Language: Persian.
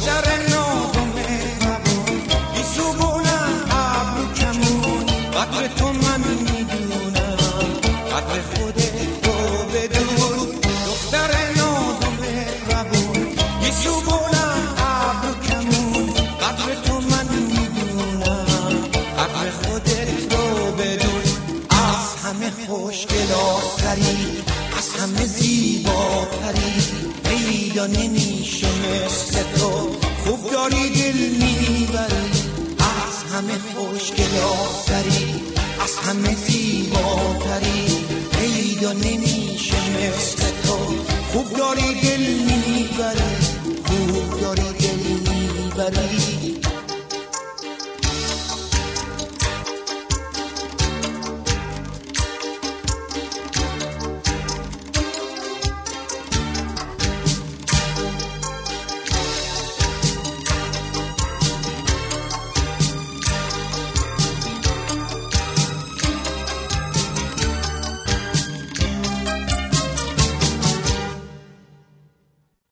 دختر نازم مهربون بیسوبونم ابرو کمون قدر تو من میدونم قدر خودت رو بدون دختر نازم مهربون بیسوبونم ابرو کمون قدر تو من میدونم قدر خودت رو بدون از همه خوشگلاتری از همه زیباتری پیدا نمیشه مثل تو خوب داری دل میبری از همه خوشگلاتری از همه زیباتری پیدا نمیشه مثل تو خوب داری دل میبری خوب داری دل میبری